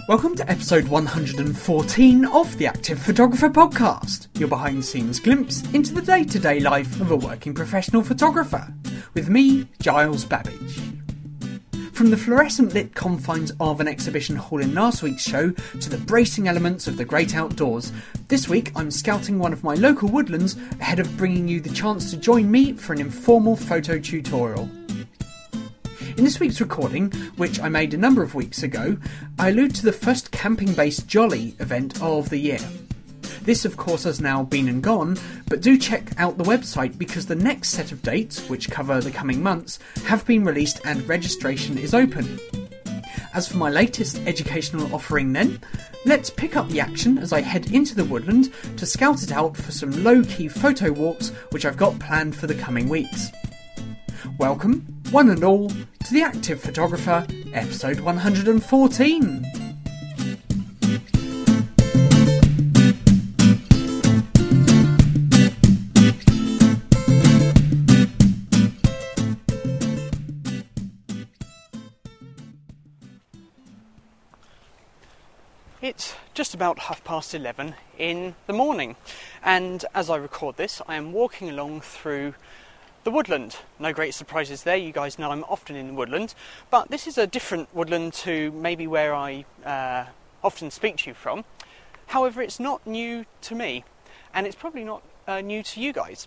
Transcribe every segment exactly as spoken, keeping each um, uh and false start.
Welcome to episode one hundred fourteen of the Active Photographer Podcast, your behind-the-scenes glimpse into the day-to-day life of a working professional photographer, with me, Giles Babbage. From the fluorescent lit confines of an exhibition hall in last week's show to the bracing elements of the great outdoors, this week I'm scouting one of my local woodlands ahead of bringing you the chance to join me for an informal photo tutorial. In this week's recording, which I made a number of weeks ago, I allude to the first camping-based Jolly event of the year. This of course has now been and gone, but do check out the website because the next set of dates, which cover the coming months, have been released and registration is open. As for my latest educational offering then, let's pick up the action as I head into the woodland to scout it out for some low-key photo walks which I've got planned for the coming weeks. Welcome, one and all, to the Active Photographer, episode one hundred fourteen. It's just about half past eleven in the morning, and as I record this, I am walking along through the woodland. No great surprises there, you guys know I'm often in the woodland, but this is a different woodland to maybe where I uh, often speak to you from. However, it's not new to me, and it's probably not uh, new to you guys.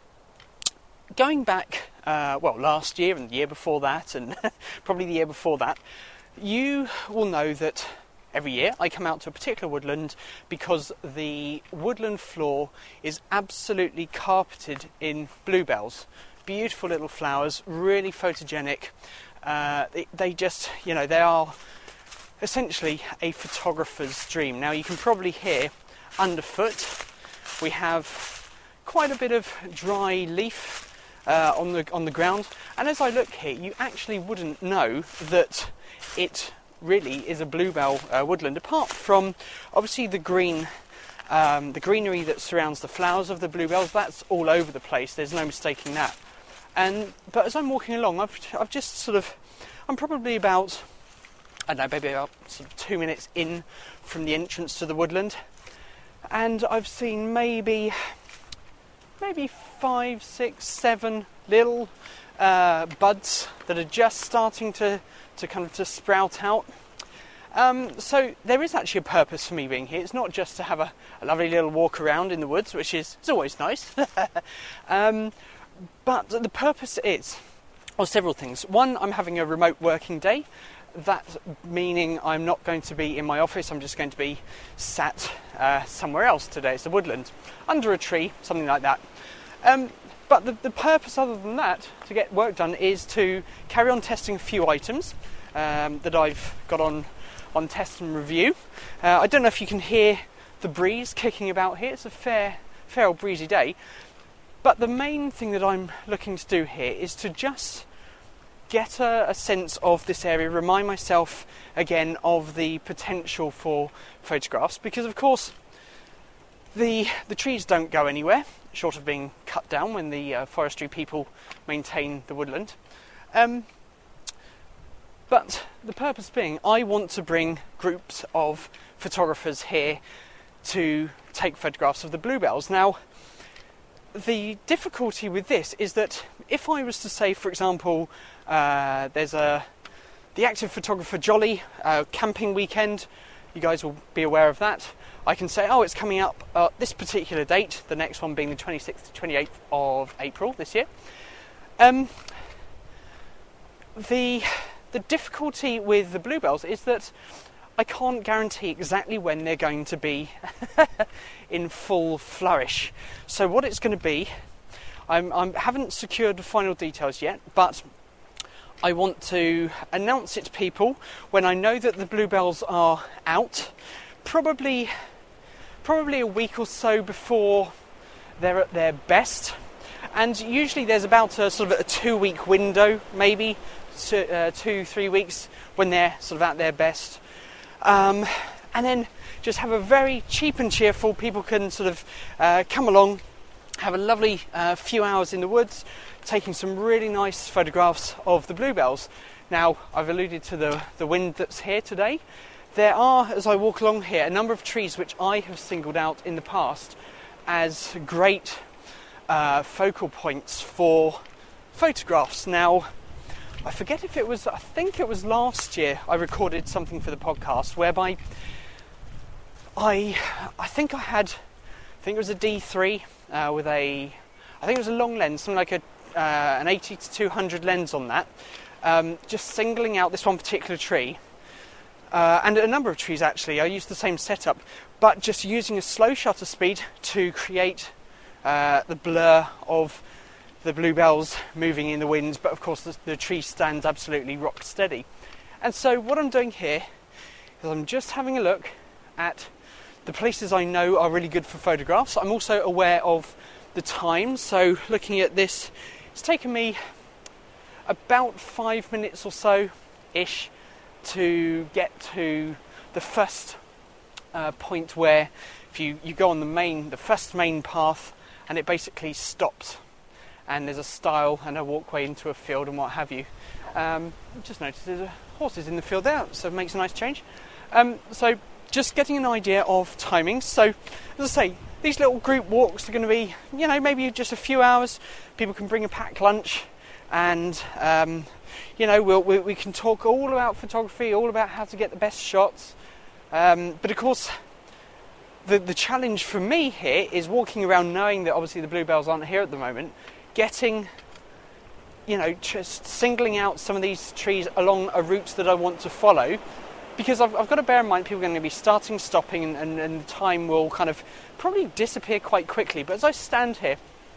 Going back, uh, well, last year and the year before that, and probably the year before that, you will know that every year I come out to a particular woodland because the woodland floor is absolutely carpeted in bluebells. Beautiful little flowers, really photogenic. Uh, they, they just, you know, they are essentially a photographer's dream. Now you can probably hear underfoot we have quite a bit of dry leaf uh, on the on the ground, and as I look here, you actually wouldn't know that it really is a bluebell uh, woodland, apart from obviously the green. Um, the greenery that surrounds the flowers of the bluebells, that's all over the place, there's no mistaking that. And but as I'm walking along, I've I've just sort of, I'm probably about, I don't know, maybe about sort of two minutes in from the entrance to the woodland, and I've seen maybe, maybe five, six, seven little uh, buds that are just starting to, to kind of to sprout out. Um, so there is actually a purpose for me being here. It's not just to have a, a lovely little walk around in the woods, which is, is always nice. um, But the purpose is, or several things. One, I'm having a remote working day. That meaning I'm not going to be in my office. I'm just going to be sat uh, somewhere else today. It's the woodland, under a tree, something like that. Um, but the, the purpose other than that, to get work done, is to carry on testing a few items um, that I've got on, on test and review. Uh, I don't know if you can hear the breeze kicking about here. It's a fair, fair old breezy day. But the main thing that I'm looking to do here is to just get a, a sense of this area, remind myself again of the potential for photographs, because of course the the trees don't go anywhere, short of being cut down when the uh, forestry people maintain the woodland. Um, but the purpose being, I want to bring groups of photographers here to take photographs of the bluebells. Now, the difficulty with this is that if I was to say, for example, uh, there's a the Active Photographer Jolly uh, camping weekend, you guys will be aware of that. I can say, oh, it's coming up uh, this particular date, the next one being the twenty-sixth to twenty-eighth of April this year. Um, the the difficulty with the bluebells is that I can't guarantee exactly when they're going to be in full flourish. So what it's going to be, I'm, I haven't secured the final details yet, but I want to announce it to people when I know that the bluebells are out, probably, probably a week or so before they're at their best. And usually there's about a sort of a two-week window, maybe two, uh, two, three weeks when they're sort of at their best. Um, and then just have a very cheap and cheerful, people can sort of uh, come along, have a lovely uh, few hours in the woods, taking some really nice photographs of the bluebells. Now, I've alluded to the, the wind that's here today. there are, as I walk along here, a number of trees which I have singled out in the past as great uh, focal points for photographs. Now, I forget if it was, I think it was last year I recorded something for the podcast whereby I, I think I had, I think it was a D three uh, with a, I think it was a long lens, something like a uh, an eighty to two hundred lens on that, um, just singling out this one particular tree, uh, and a number of trees actually. I used the same setup, but just using a slow shutter speed to create uh, the blur of the bluebells moving in the wind, but of course the, the tree stands absolutely rock steady. And so what I'm doing here is I'm just having a look at the places I know are really good for photographs. I'm also aware of the time, so looking at this, it's taken me about five minutes or so ish to get to the first uh, point where if you, you go on the main, the first main path, and it basically stops. And there's a stile and a walkway into a field and what have you. Um, just noticed there's a horses in the field there, so it makes a nice change. Um, so just getting an idea of timing. So as I say, these little group walks are going to be, you know, maybe just a few hours. People can bring a packed lunch, and um, you know, we'll, we we can talk all about photography, all about how to get the best shots. Um, but of course, the the challenge for me here is walking around knowing that obviously the bluebells aren't here at the moment. Getting, you know, just singling out some of these trees along a route that I want to follow, because I've, I've got to bear in mind people are going to be starting, stopping, and, and, and time will kind of probably disappear quite quickly. But as I stand here,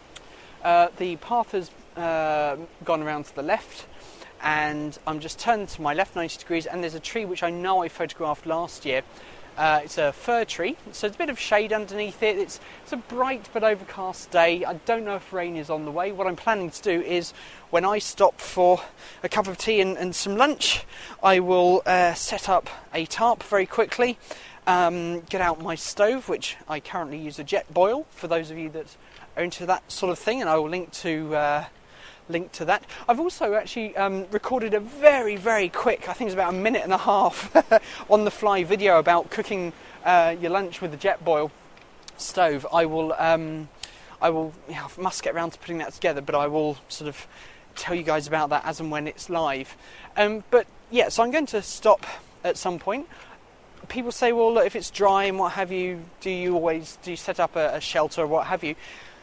uh, the path has uh, gone around to the left, and I'm just turned to my left ninety degrees, and there's a tree which I know I photographed last year. Uh, it's a fir tree, so it's a bit of shade underneath it. It's, it's a bright but overcast day. I don't know if rain is on the way. What I'm planning to do is, when I stop for a cup of tea and, and some lunch, I will uh, set up a tarp very quickly, um, get out my stove, which I currently use a Jetboil, for those of you that are into that sort of thing, and I will link to... Uh, link to that. I've also actually um, recorded a very, very quick, I think it's about a minute and a half, on the fly video about cooking uh, your lunch with a Jetboil stove. I will, um, I will, yeah, I must get around to putting that together, but I will sort of tell you guys about that as and when it's live. Um, but yeah, so I'm going to stop at some point. People say, well, look, if it's dry and what have you, do you always, do you set up a, a shelter or what have you?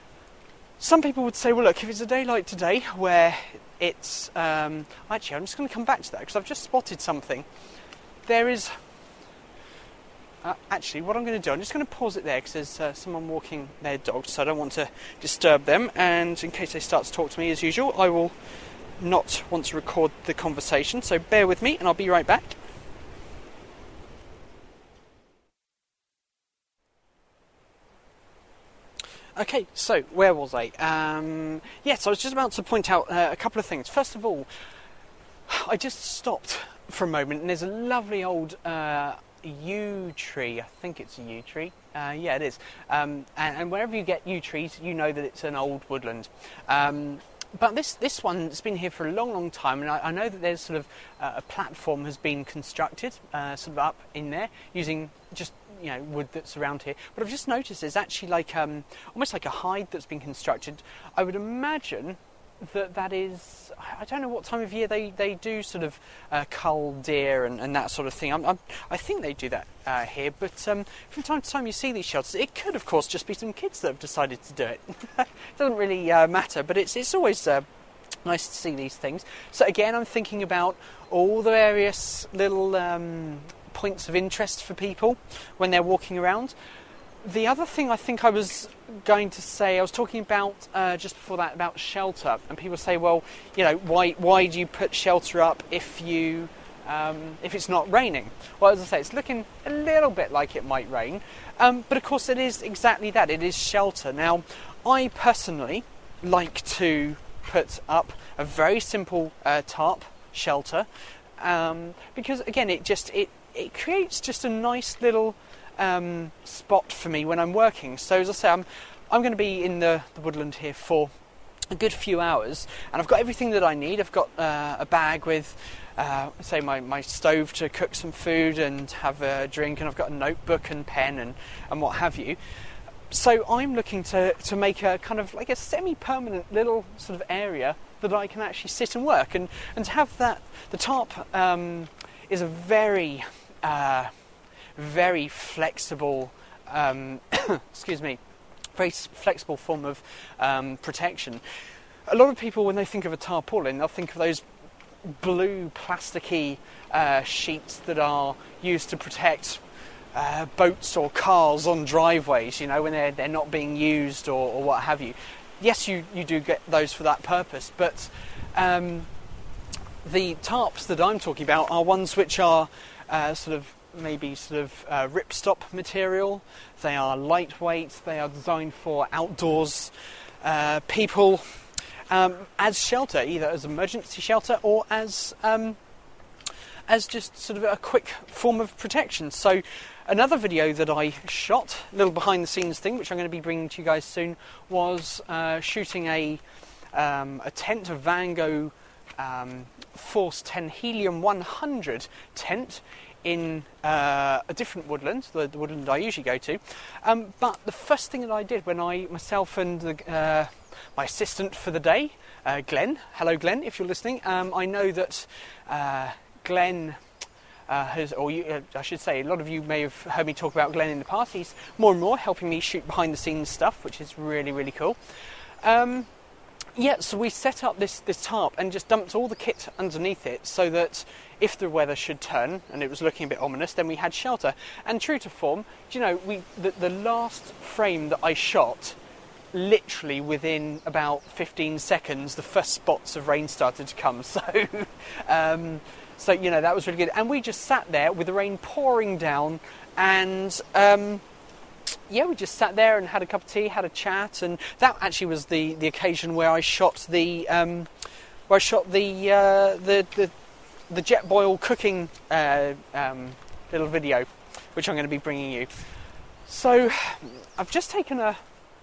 Some people would say, well, look, if it's a day like today where it's... Um, actually, I'm just going to come back to that because I've just spotted something. There is... Uh, actually, what I'm going to do, I'm just going to pause it there because there's uh, someone walking their dog, so I don't want to disturb them. And in case they start to talk to me as usual, I will not want to record the conversation. So bear with me and I'll be right back. Okay, so where was I? Um, yes, I was just about to point out uh, a couple of things. First of all, I just stopped for a moment, and there's a lovely old uh, yew tree. I think it's a yew tree. Uh, yeah, it is. Um, and, and wherever you get yew trees, you know that it's an old woodland. Um, but this this one's been here for a long, long time, and I, I know that there's sort of uh, a platform has been constructed, uh, sort of up in there, using just you know wood that's around here. But I've just noticed there's actually like um, almost like a hide that's been constructed. I would imagine that that is, I don't know what time of year they, they do sort of uh, cull deer and, and that sort of thing. I'm, I'm, I think they do that uh, here, but um, from time to time you see these shelters. It could, of course, just be some kids that have decided to do it. It doesn't really uh, matter, but it's it's always uh, nice to see these things. So again, I'm thinking about all the various little um, points of interest for people when they're walking around. The other thing I think I was going to say, I was talking about uh, just before that about shelter, and people say, well, you know, why why do you put shelter up if you um, if it's not raining? Well, as I say, it's looking a little bit like it might rain, um, but of course it is exactly that. It is shelter. Now, I personally like to put up a very simple uh, tarp shelter um, because again, it just it it creates just a nice little Um, spot for me when I'm working. So as I say, I'm I'm going to be in the, the woodland here for a good few hours, and I've got everything that I need. I've got uh, a bag with uh, say my, my stove to cook some food and have a drink, and I've got a notebook and pen and, and what have you. So I'm looking to, to make a kind of like a semi-permanent little sort of area that I can actually sit and work, and, and to have that, the tarp um, is a very, uh, very flexible, um, excuse me, very flexible form of um, protection. A lot of people, when they think of a tarpaulin, they'll think of those blue plasticky uh, sheets that are used to protect uh, boats or cars on driveways, you know, when they're, they're not being used or, or what have you. Yes, you, you do get those for that purpose, but um, the tarps that I'm talking about are ones which are uh, sort of maybe sort of uh, ripstop material. They are lightweight, they are designed for outdoors uh, people um, as shelter, either as emergency shelter or as um, as just sort of a quick form of protection. So another video that I shot, a little behind the scenes thing, which I'm going to be bringing to you guys soon, was uh, shooting a um, a tent, a Vango um, Force ten Helium one hundred tent in uh, a different woodland, the, the woodland I usually go to. Um, but the first thing that I did when I, myself and the, uh, my assistant for the day, uh, Glenn, hello Glenn if you're listening, um, I know that uh, Glenn uh, has, or you, uh, I should say, a lot of you may have heard me talk about Glenn in the past. He's more and more helping me shoot behind the scenes stuff, which is really, really cool. Um, Yeah, so we set up this, this tarp and just dumped all the kit underneath it so that if the weather should turn and it was looking a bit ominous, then we had shelter. And true to form, do you know, we the, the last frame that I shot, literally within about fifteen seconds, the first spots of rain started to come. So, um, so you know, that was really good. And we just sat there with the rain pouring down and... Um, yeah, we just sat there and had a cup of tea, had a chat, and that actually was the, the occasion where I shot the um, where I shot the uh, the, the the Jetboil cooking uh, um, little video, which I'm going to be bringing you. So I've just taken a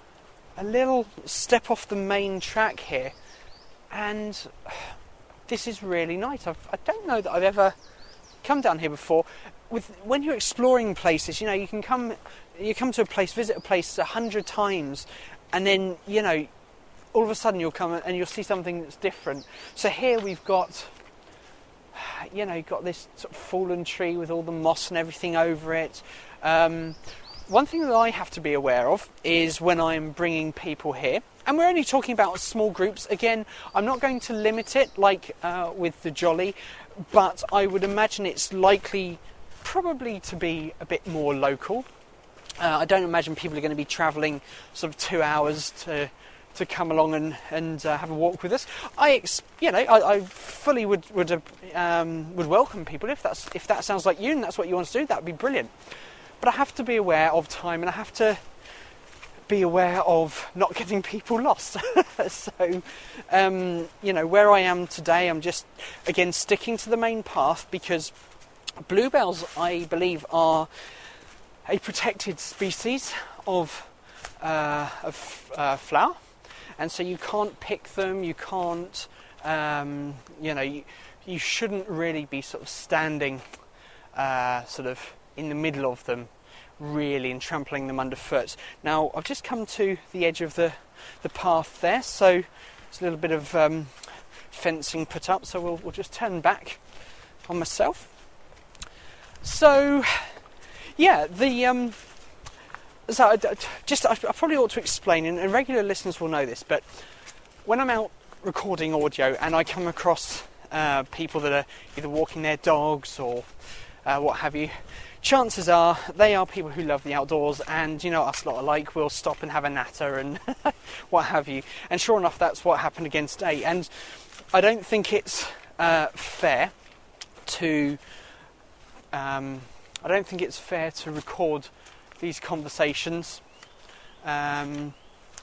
a little step off the main track here, and this is really nice. I've, I don't know that I've ever come down here before. With when you're exploring places, you know, you can come, you come to a place, visit a place a hundred times, and then you know, all of a sudden you'll come and you'll see something that's different. So here we've got, you know, you've got this sort of fallen tree with all the moss and everything over it. Um, one thing that I have to be aware of is when I'm bringing people here, and we're only talking about small groups. Again, I'm not going to limit it like uh, with the Jolly, but I would imagine it's likely. Probably to be a bit more local. Uh, I don't imagine people are going to be travelling sort of two hours to to come along and and uh, have a walk with us. I, ex- you know, I, I fully would would uh, um, would welcome people if that's if that sounds like you and that's what you want to do. That would be brilliant. But I have to be aware of time, and I have to be aware of not getting people lost. So, um, you know, where I am today, I'm just again sticking to the main path because. Bluebells, I believe, are a protected species of, uh, of uh, flower, and so you can't pick them, you can't, um, you know, you, you shouldn't really be sort of standing uh, sort of in the middle of them, really, and trampling them underfoot. Now, I've just come to the edge of the, the path there, so there's a little bit of um, fencing put up, so we'll, we'll just turn back on myself. So, yeah, the um, so I, just I, I probably ought to explain, and, and regular listeners will know this, but when I'm out recording audio and I come across uh, people that are either walking their dogs or uh, what have you, chances are they are people who love the outdoors, and you know us lot alike, we'll stop and have a natter and what have you. And sure enough, that's what happened again today. And I don't think it's uh, fair to. Um, I don't think it's fair to record these conversations. Um,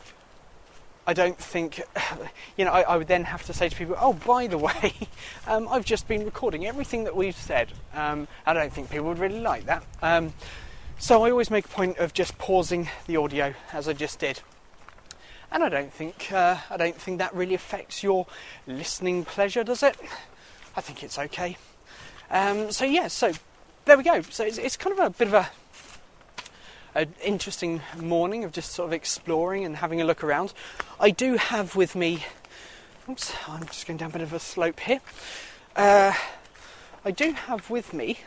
I don't think, you know, I, I would then have to say to people, oh, by the way, um, I've just been recording everything that we've said. Um, I don't think people would really like that. Um, so I always make a point of just pausing the audio as I just did. And I don't think, uh, I don't think that really affects your listening pleasure, does it? I think it's okay. Um, so yeah, so there we go. So it's, it's kind of a bit of a an interesting morning of just sort of exploring and having a look around. I do have with me, oops, I'm just going down a bit of a slope here. Uh, I do have with me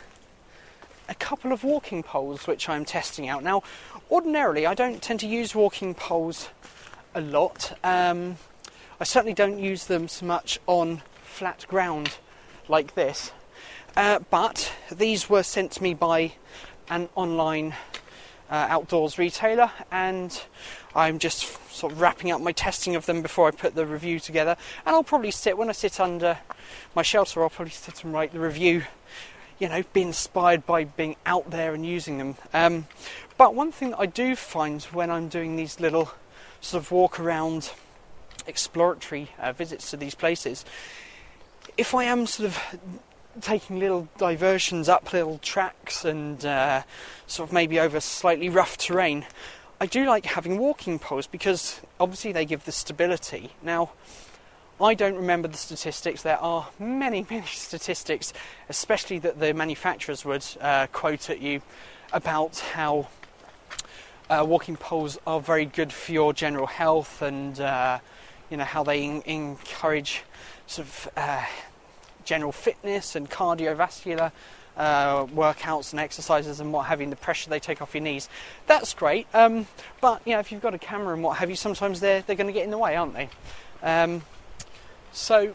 a couple of walking poles which I'm testing out. Now, ordinarily I don't tend to use walking poles a lot. Um, I certainly don't use them so much on flat ground like this. Uh, but these were sent to me by an online Uh, outdoors retailer, and I'm just sort of wrapping up my testing of them before I put the review together. And I'll probably sit, when I sit under my shelter, I'll probably sit and write the review, you know, be inspired by being out there and using them. Um, but one thing that I do find when I'm doing these little sort of walk around exploratory uh, visits to these places, if I am sort of taking little diversions up little tracks and uh, sort of maybe over slightly rough terrain, I do like having walking poles because obviously they give the stability. Now, I don't remember the statistics. There are many, many statistics, especially that the manufacturers would uh, quote at you about how uh, walking poles are very good for your general health, and uh, you know how they in- encourage sort of uh, general fitness and cardiovascular uh, workouts and exercises and what have you, and the pressure they take off your knees. That's great, um, but you know, if you've got a camera and what have you, sometimes they're they're going to get in the way, aren't they? Um, so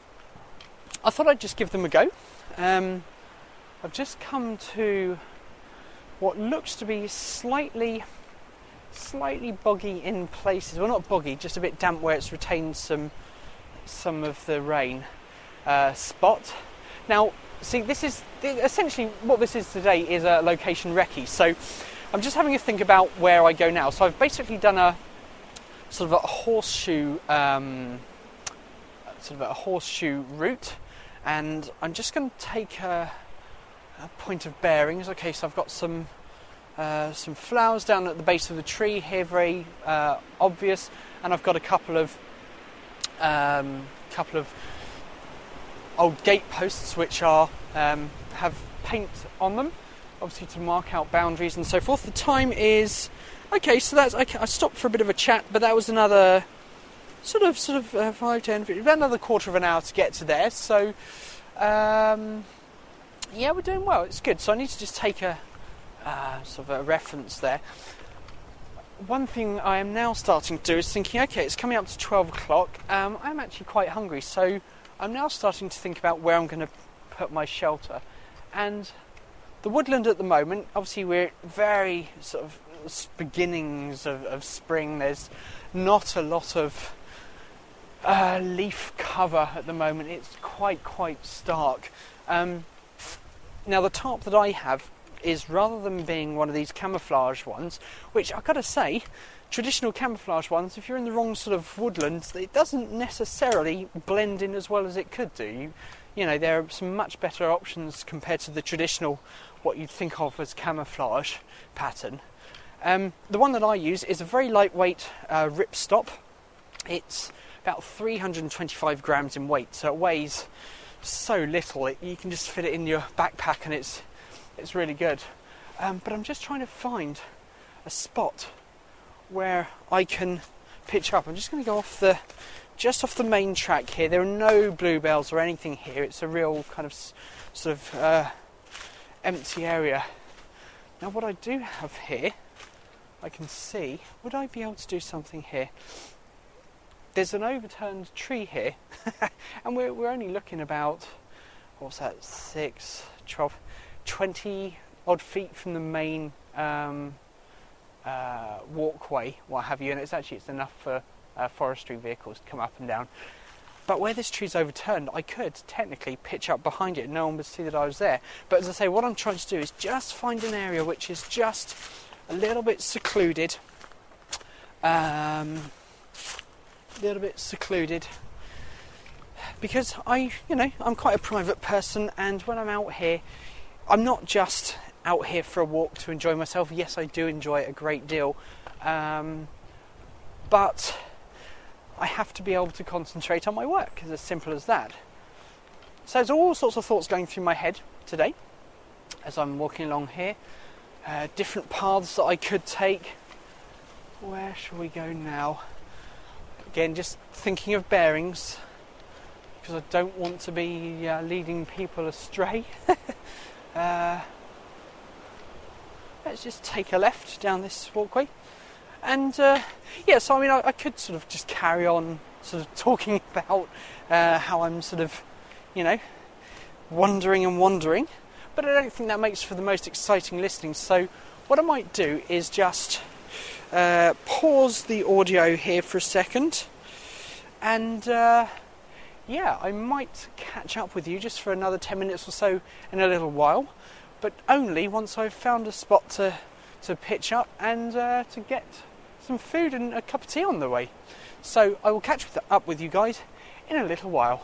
I thought I'd just give them a go. Um, I've just come to what looks to be slightly slightly boggy in places. Well, not boggy, just a bit damp where it's retained some some of the rain. Uh, spot. Now, see, this is essentially what this is today is a location recce. So I'm just having a think about where I go now. So I've basically done a sort of a horseshoe, um, sort of a horseshoe route, and I'm just going to take a, a point of bearings. Okay, so I've got some uh, some flowers down at the base of the tree here, very uh, obvious, and I've got a couple of um, couple of old gate posts which are um, have paint on them, obviously to mark out boundaries and so forth. The time is okay, so that's okay. I stopped for a bit of a chat, but that was another sort of sort of uh, five, ten, fifteen, about another quarter of an hour to get to there. So um, yeah, we're doing well. It's good. So I need to just take a uh, sort of a reference there. One thing I am now starting to do is thinking, okay, it's coming up to twelve o'clock. Um, I'm actually quite hungry, so I'm now starting to think about where I'm going to put my shelter. And the woodland at the moment, obviously we're at very sort of beginnings of, of spring. There's not a lot of uh, leaf cover at the moment. It's quite, quite stark. Um, now the tarp that I have is, rather than being one of these camouflage ones, which I've got to say, traditional camouflage ones, if you're in the wrong sort of woodland, it doesn't necessarily blend in as well as it could do. You, you know, there are some much better options compared to the traditional, what you'd think of as camouflage pattern. Um, the one that I use is a very lightweight uh, ripstop. It's about three hundred twenty-five grams in weight, so it weighs so little. It, you can just fit it in your backpack, and it's it's really good. Um, but I'm just trying to find a spot where I can pitch up. I'm just going to go off the just off the main track here. There are no bluebells or anything here. It's a real kind of sort of uh, empty area. Now what I do have here, I can see, would I be able to do something here? There's an overturned tree here, and we're, we're only looking about, what's that, six, twelve, twenty odd feet from the main um, uh, walkway, what have you, and it's actually it's enough for uh, forestry vehicles to come up and down. But where this tree's overturned, I could technically pitch up behind it and no one would see that I was there. But as I say, what I'm trying to do is just find an area which is just a little bit secluded. Um, a little bit secluded. Because I, you know, I'm quite a private person, and when I'm out here, I'm not just out here for a walk to enjoy myself. Yes, I do enjoy it a great deal. Um, but I have to be able to concentrate on my work. It's as simple as that. So there's all sorts of thoughts going through my head today as I'm walking along here. Uh, different paths that I could take. Where shall we go now? Again, just thinking of bearings, because I don't want to be uh, leading people astray. uh, let's just take a left down this walkway. And uh, yeah, so I mean, I, I could sort of just carry on sort of talking about uh, how I'm sort of, you know, wandering and wandering, but I don't think that makes for the most exciting listening. So what I might do is just uh, pause the audio here for a second, and uh, yeah, I might catch up with you just for another ten minutes or so in a little while, but only once I've found a spot to, to pitch up and uh, to get some food and a cup of tea on the way. So I will catch up with you guys in a little while.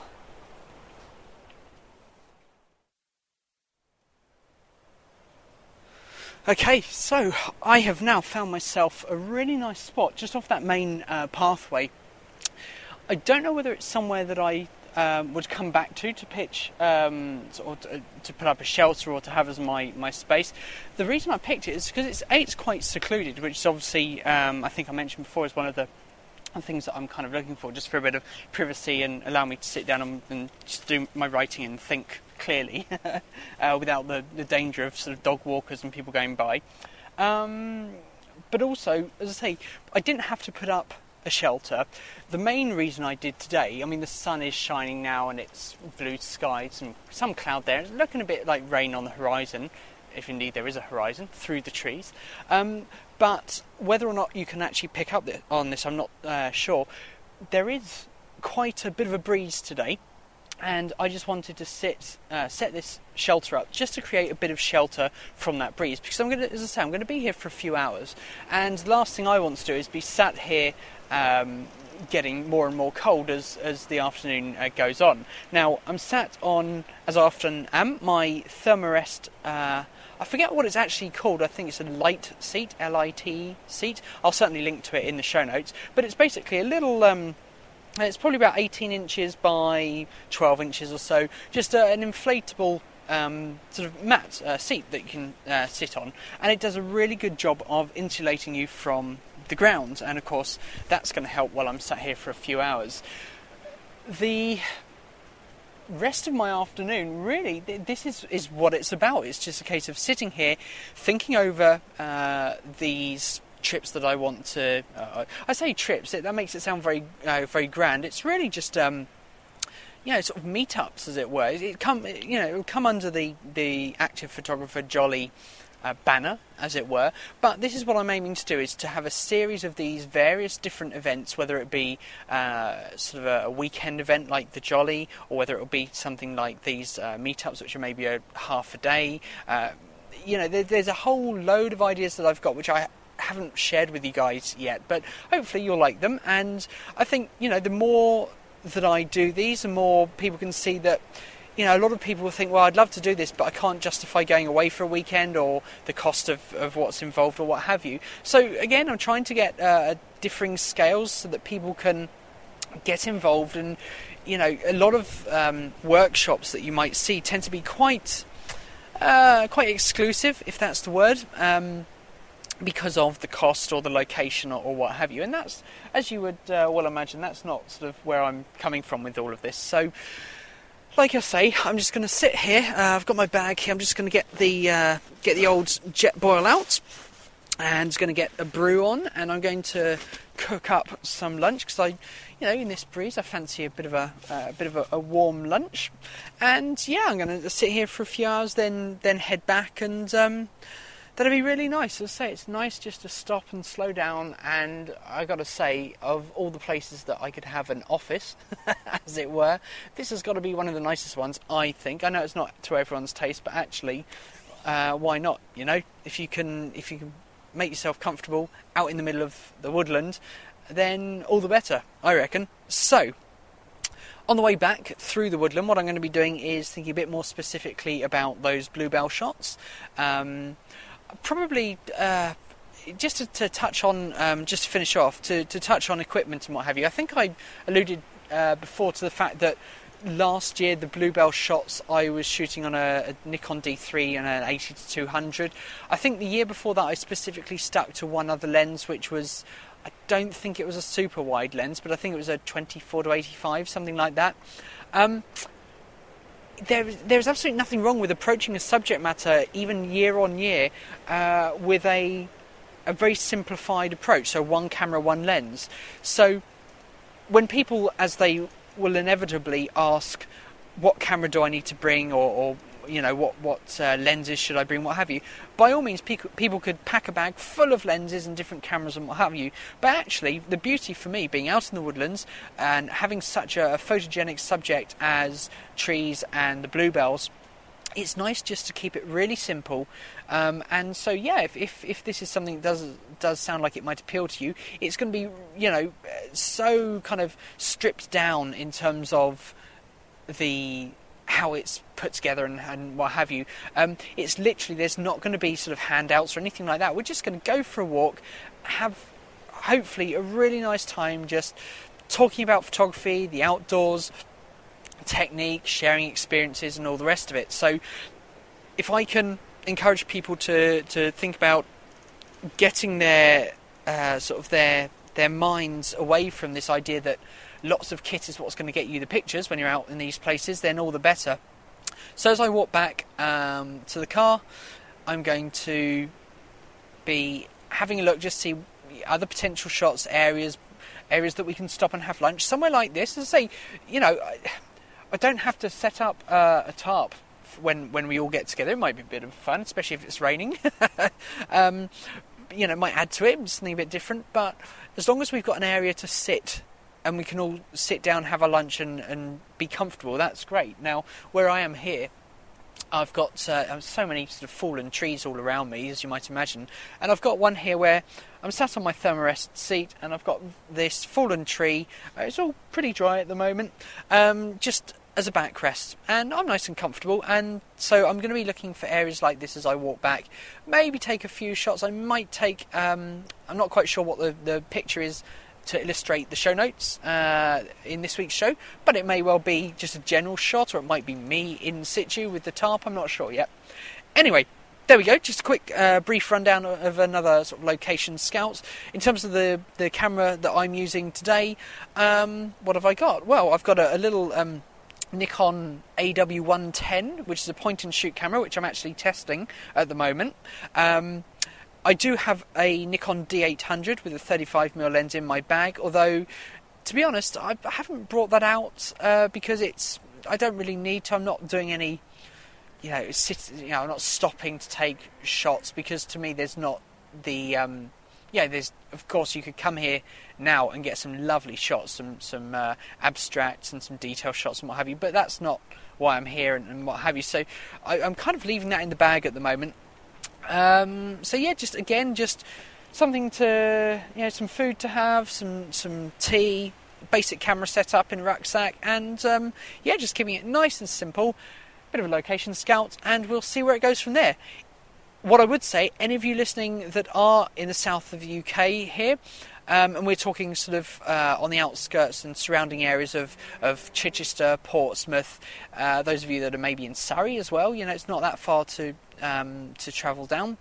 Okay, so I have now found myself a really nice spot just off that main uh, pathway. I don't know whether it's somewhere that I um, would come back to to pitch um, or to, to put up a shelter or to have as my, my space. The reason I picked it is because it's A, it's quite secluded, which is obviously, um, I think I mentioned before, is one of the things that I'm kind of looking for, just for a bit of privacy and allow me to sit down and, and just do my writing and think clearly uh, without the, the danger of sort of dog walkers and people going by. Um, but also, as I say, I didn't have to put up a shelter. The main reason I did today, I mean, the sun is shining now and it's blue skies and some cloud there. It's looking a bit like rain on the horizon, if indeed there is a horizon, through the trees. Um, but whether or not you can actually pick up on this, I'm not uh, sure. There is quite a bit of a breeze today, and I just wanted to sit, uh, set this shelter up just to create a bit of shelter from that breeze, because I'm going to, as I say, I'm going to be here for a few hours, and the last thing I want to do is be sat here um, getting more and more cold as, as the afternoon uh, goes on. Now, I'm sat on, as I often am, my Thermarest, uh, I forget what it's actually called. I think it's a light seat, L I T seat. I'll certainly link to it in the show notes, but it's basically a little... Um, It's probably about eighteen inches by twelve inches or so. Just uh, an inflatable um, sort of mat uh, seat that you can uh, sit on, and it does a really good job of insulating you from the ground. And of course, that's going to help while I'm sat here for a few hours. The rest of my afternoon, really, this is is what it's about. It's just a case of sitting here, thinking over uh, these trips that I want to. Uh, I say trips. It, that makes it sound very, uh, very grand. It's really just, um, you know, sort of meetups, as it were. It, it come, you know, it will come under the the Active Photographer Jolly uh, banner, as it were. But this is what I'm aiming to do: is to have a series of these various different events, whether it be uh, sort of a, a weekend event like the Jolly, or whether it will be something like these uh, meetups, which are maybe a half a day. Uh, you know, there, there's a whole load of ideas that I've got, which I haven't shared with you guys yet, but hopefully you'll like them. And I think, you know, the more that I do these, the more people can see that, you know, a lot of people will think, well, I'd love to do this, but I can't justify going away for a weekend, or the cost of, of what's involved, or what have you. So again, I'm trying to get uh, differing scales so that people can get involved. And, you know, a lot of um, workshops that you might see tend to be quite uh, quite exclusive, if that's the word. Um, because of the cost or the location, or, or what have you. And that's, as you would uh, well imagine, that's not sort of where I'm coming from with all of this. So, like I say, I'm just going to sit here. Uh, I've got my bag here. I'm just going to get the uh, get the old Jetboil out, and going to get a brew on, and I'm going to cook up some lunch, because I, you know, in this breeze, I fancy a bit of a, uh, a bit of a, a warm lunch. And yeah, I'm going to sit here for a few hours, then then head back, and um, that'd be really nice. As I say, it's nice just to stop and slow down. And I got to say, of all the places that I could have an office, as it were, this has got to be one of the nicest ones, I think. I know it's not to everyone's taste, but actually, uh, why not? You know, if you can, if you can make yourself comfortable out in the middle of the woodland, then all the better, I reckon. So, on the way back through the woodland, what I'm going to be doing is thinking a bit more specifically about those bluebell shots. Um, probably uh, just to, to touch on, um, just to finish off, to, to touch on equipment and what have you. I think I alluded uh, before to the fact that last year, the Bluebell shots, I was shooting on a, a Nikon D three and an eighty to two hundred. I think the year before that I specifically stuck to one other lens, which was, I don't think it was a super wide lens, but I think it was a twenty-four to eighty-five, something like that. Um, there, there's absolutely nothing wrong with approaching a subject matter, even year on year, uh, with a, a very simplified approach, so one camera, one lens. So when people, as they will inevitably ask, what camera do I need to bring, or, or you know, what what uh, lenses should I bring, what have you, by all means people, people could pack a bag full of lenses and different cameras and what have you. But actually the beauty for me, being out in the woodlands and having such a, a photogenic subject as trees and the bluebells, it's nice just to keep it really simple. Um, and so yeah, if, if if this is something that does does sound like it might appeal to you, it's going to be, you know, so kind of stripped down in terms of the how it's put together and, and what have you. Um, it's literally, there's not going to be sort of handouts or anything like that. We're just going to go for a walk, have hopefully a really nice time just talking about photography, the outdoors, technique, sharing experiences and all the rest of it. So if I can encourage people to, to think about getting their uh, sort of their their minds away from this idea that lots of kit is what's going to get you the pictures when you're out in these places, then all the better. So as I walk back um, to the car, I'm going to be having a look, just see other potential shots, areas areas that we can stop and have lunch. Somewhere like this, as I say, you know, I, I don't have to set up uh, a tarp when when we all get together. It might be a bit of fun, especially if it's raining. um, you know, it might add to it, something a bit different. But as long as we've got an area to sit and we can all sit down, have a lunch and, and be comfortable, that's great. Now, where I am here, I've got uh, so many sort of fallen trees all around me, as you might imagine. And I've got one here where I'm sat on my thermarest seat and I've got this fallen tree. Uh, it's all pretty dry at the moment, um, just as a backrest. And I'm nice and comfortable. And so I'm going to be looking for areas like this as I walk back. Maybe take a few shots. I might take, um, I'm not quite sure what the, the picture is to illustrate the show notes uh, in this week's show, but it may well be just a general shot, or it might be me in situ with the tarp. I'm not sure yet. Anyway, there we go, just a quick uh, brief rundown of another sort of location scout. In terms of the, the camera that I'm using today, um, what have I got? Well, I've got a, a little um, Nikon A W one ten, which is a point and shoot camera, which I'm actually testing at the moment. Um, I do have a Nikon D eight hundred with a thirty-five millimeter lens in my bag, although, to be honest, I haven't brought that out uh, because it's, I don't really need to. I'm not doing any, you know, sit, you know, I'm not stopping to take shots, because to me there's not the, um, yeah, there's, of course you could come here now and get some lovely shots, some, some uh, abstracts and some detail shots and what have you, but that's not why I'm here and, and what have you. So I, I'm kind of leaving that in the bag at the moment. Um, so yeah, just again, just something to, you know, some food to have, some some tea, basic camera setup in a rucksack, and um, yeah, just keeping it nice and simple. Bit of a location scout, and we'll see where it goes from there. What I would say, any of you listening that are in the south of the U K here, um, and we're talking sort of uh, on the outskirts and surrounding areas of, of Chichester, Portsmouth, uh, those of you that are maybe in Surrey as well, you know, it's not that far to um, to travel down.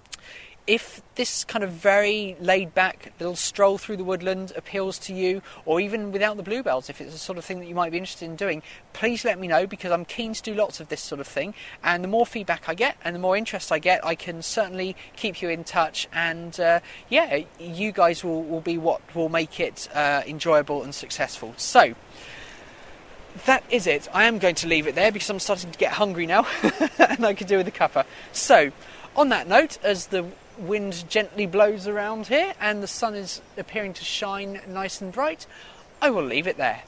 If this kind of very laid-back little stroll through the woodland appeals to you, or even without the bluebells, if it's the sort of thing that you might be interested in doing, please let me know, because I'm keen to do lots of this sort of thing. And the more feedback I get and the more interest I get, I can certainly keep you in touch. And uh, yeah, you guys will, will be what will make it uh, enjoyable and successful. So that is it. I am going to leave it there because I'm starting to get hungry now and I could do with a cuppa. So on that note, as the wind gently blows around here and the sun is appearing to shine nice and bright, I will leave it there.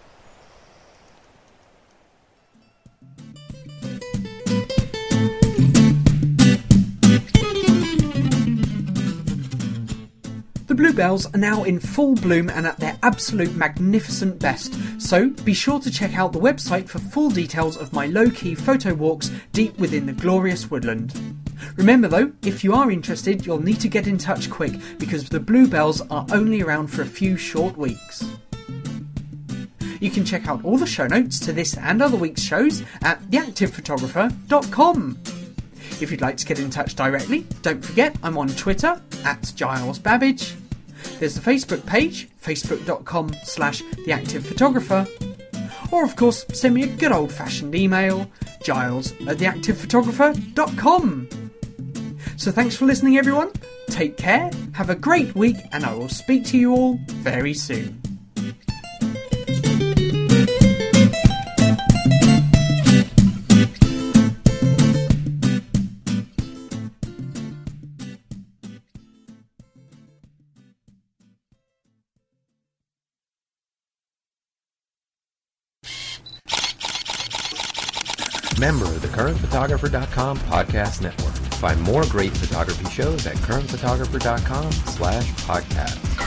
The bluebells are now in full bloom and at their absolute magnificent best, so be sure to check out the website for full details of my low-key photo walks deep within the glorious woodland. Remember though, if you are interested, you'll need to get in touch quick, because the bluebells are only around for a few short weeks. You can check out all the show notes to this and other week's shows at the active photographer dot com. If you'd like to get in touch directly, don't forget I'm on Twitter at Giles Babbage. There's the Facebook page, facebook.com slash theactivephotographer. Or of course, send me a good old-fashioned email, giles at the active photographer dot com. So thanks for listening, everyone. Take care, have a great week, and I will speak to you all very soon. Member of the current photographer dot com podcast network. Find more great photography shows at current photographer dot com slash podcast.